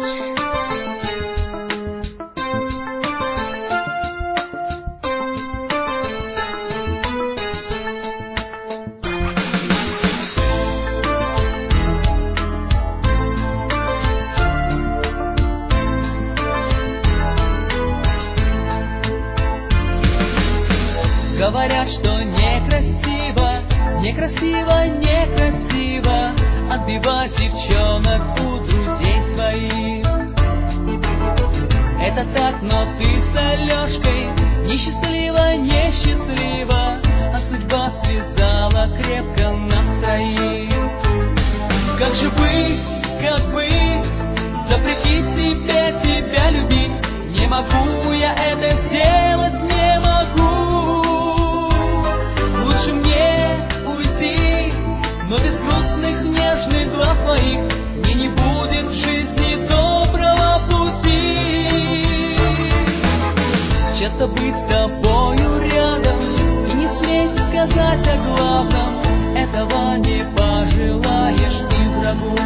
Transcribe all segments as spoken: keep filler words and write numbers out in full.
Говорят, что некрасиво, некрасиво, некрасиво отбивать девчонок у друзей своих. Это так, но ты с Алешкой несчастлива, несчастлива, а судьба связала крепко нас троих. Как же быть, как быть, запретить тебе тебя любить? Не могу я это сделать, не могу. Лучше мне уйти, но без грустных нежных глаз твоих мне не будет в жизни доброго пути. Часто быть с тобою рядом и не сметь сказать о главном, этого не пожелаешь и врагу.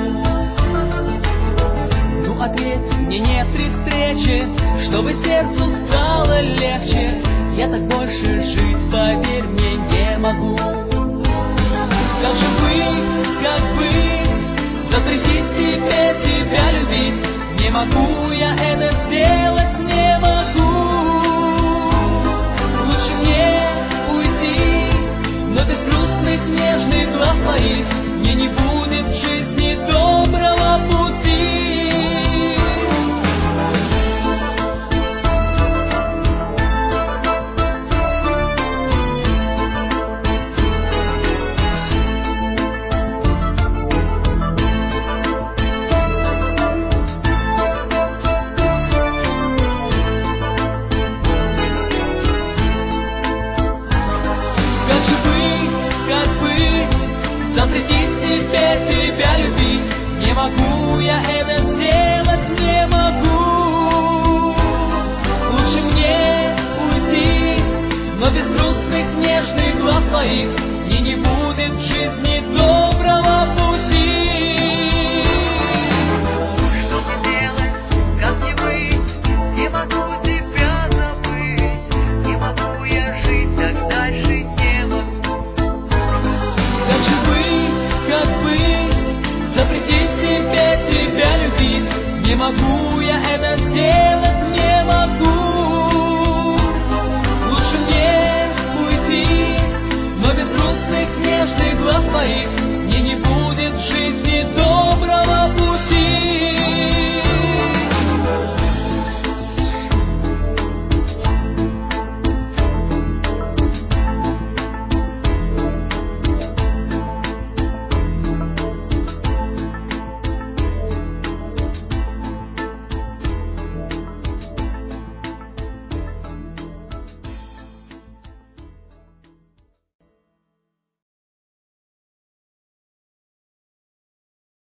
Ну ответь, мне нет при встрече, чтобы сердцу стало легче. Я так больше жить, поверь мне, не могу. Как же быть, как быть, запретить тебе тебя любить? Не могу я это сделать, не могу. Лучше мне уйти, но без грустных нежных глаз твоих мне не будет